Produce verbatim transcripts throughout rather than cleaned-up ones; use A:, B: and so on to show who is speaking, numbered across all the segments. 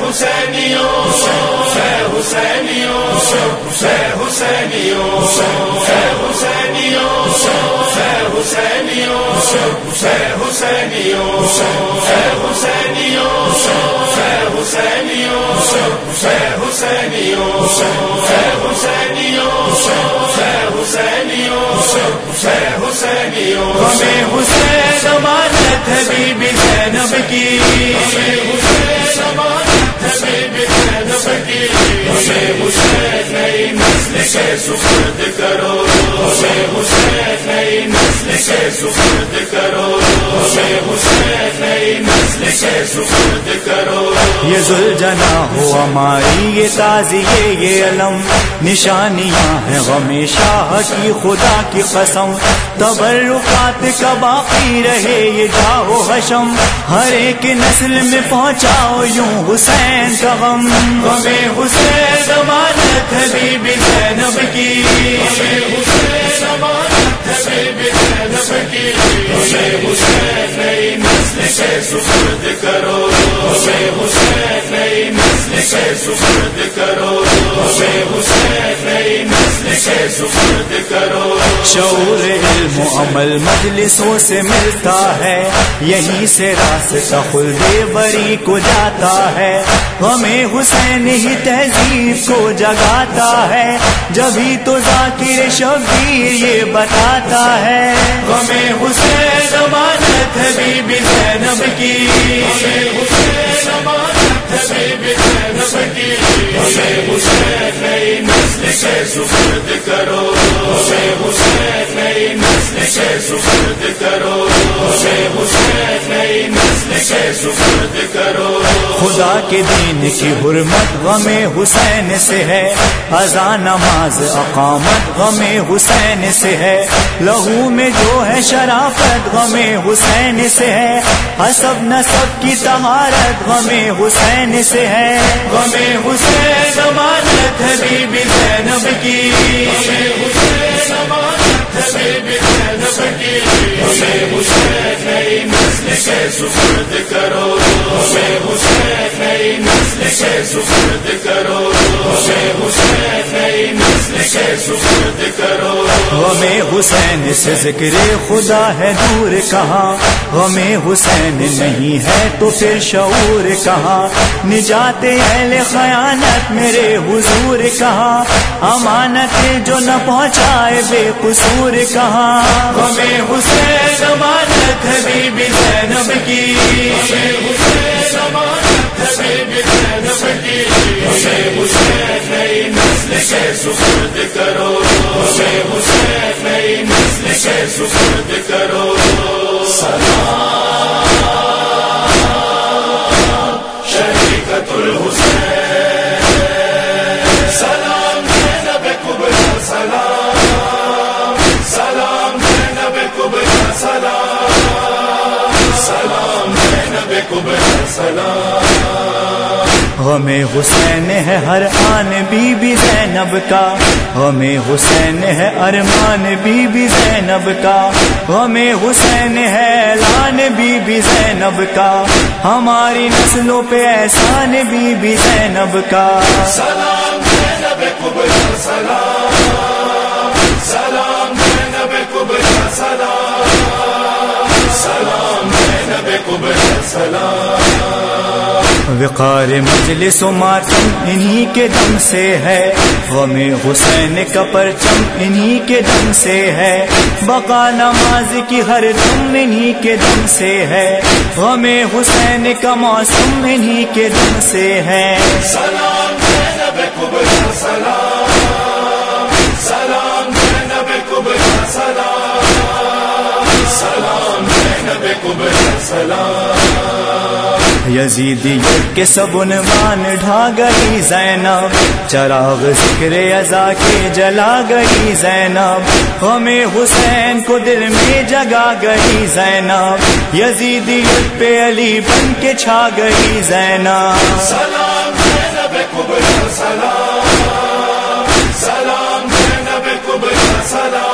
A: حسینیوں اے حسینیوں اے حسینیوں اے حسینیوں اے حسینیوں اے حسینیوں اے حسینیوں اے حسینیوں اے حسینیوں اے حسینیوں اے حسینیوں اے حسینیوں
B: ہمیں حسین ضمانت ہے بی بی زینب کی،
A: ہمیں حسین ضمانت ہے بی بی زینب کی، ہمیں حسین نئی نسل کے سپرد کرو، ہمیں حسین نئی نسل کے سپرد کرو، ہمیں حسین نئی نسل کے سپرد کرو۔
B: یہ ذوالجنا ہو ہماری یہ تازیے یہ علم، نشانیاں ہیں غم شاہ کی خدا کی قسم، تبرکات کا باقی رہے یہ جاؤ حشم، ہر ایک نسل میں پہنچاؤ یوں حسین کا غم۔ ہمیں حسین ضمانت ہے بی بی زینب کی،
A: ہمیں حسین ضمانت ہے بی بی زینب کی، ہمیں حسین نئی نسل کے سپرد کرو، ہمیں حسین نئی نسل کے سپرد کرو، ہمیں حسین نئی نسل کے سپرد کرو۔
B: شعور علم و عمل مجلسوں سے ملتا ہے، یہیں سے راستہ خلد بری کو جاتا ہے، ہمیں حسین ہی تہذیب کو جگاتا ہے، جبھی تو ذاکر شبیر یہ بتاتا ہے۔ ہمیں حسین ضمانت ہے بی بی زینب کی،
A: ہمیں حسین ضمانت ہے بی بی زینب کی، ہمیں حسین نئی نسل کے سپرد کرو، ہمیں حسین نئی نسل کے سپرد کرو، ہمیں حسین نئی نسل کے سپرد کرو۔
B: خدا کے دین کی حرمت غم حسین سے ہے، اذان نماز اقامت غم حسین سے ہے، لہو میں جو ہے شرافت غم حسین سے ہے، حسب نسب کی طہارت غم حسین سے ہے۔ غم حسین ضمانت ہے بی بی زینب کی،
A: ہمیں حسین ضمانت ہے بی بی زینب کی، ہمیں حسین نئی نسل کے سپرد کرو، ہمیں حسین نئی نسل کے سپرد کرو، ہمیں حسین نئی نسل کے سپرد کرو۔
B: غم حسین سے ذکر خدا ہے دور کہاں، غم حسین نہیں ہے تو پھر شعور کہاں، نجات اہل خیانت میرے حضور کہاں، امانت جو نہ پہنچائے بے قصور کہاں۔ غم حسین ضمانت ہے بی بی زینب کی،
A: ہمیں حسین ضمانت ہے بی بی زینب کی، ہمیں حسین نئی نسل کے سپرد کرو، ہمیں حسین نئی نسل کے سپرد کرو۔ سلام شریکت الحسین، سلام زینب کبریٰ، سلام سلام زینب کبریٰ، سلام سلام زینب کبریٰ، سلام۔
B: غم حسین ہے ہر آن بی بی زینب کا، غم حسین ہے ارمان بی بی زینب کا، غم حسین ہے اعلان بی بی زینب کا، ہماری نسلوں پہ احسان بی بی زینب کا۔
A: سلام زینب کبریٰ، سلام سلام زینب کبریٰ، سلام سلام زینب کبریٰ، سلام۔
B: وقار مجلس و ماتم انہی کے دم سے ہے، غم حسین کا پرچم انہی کے دم سے ہے، بقا نماز کی ہر دم انہی کے دم سے ہے، غم حسین کا موسم انہی کے دم سے ہے۔
A: سلام زینب کبریٰ، سلام سلام زینب کبریٰ، سلام سلام زینب کبریٰ، سلام۔
B: یزیدیت کے سب عنوان ڈھا گئی زینب، چراغ ذکر ازا کے جلا گئی زینب، ہمیں حسین کو دل میں جگا گئی زینب، یزیدیت پہ علی بن کے چھا گئی زینب۔
A: سلام زینب کبریٰ، سلام سلام زینب کبریٰ،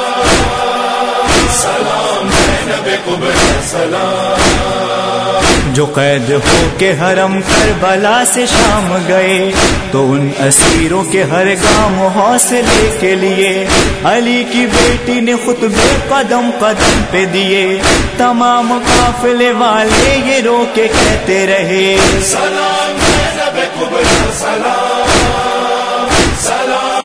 A: سلام سلام زینب کبریٰ، سلام۔
B: جو قید ہو کے حرم کربلا سے شام گئے تو ان اسیروں کے ہر گام حوصلے کے لیے علی کی بیٹی نے خطبے قدم قدم پہ دیے. تمام قافلے والے یہ رو کے کہتے رہے
A: سلام زینب کبریٰ سلام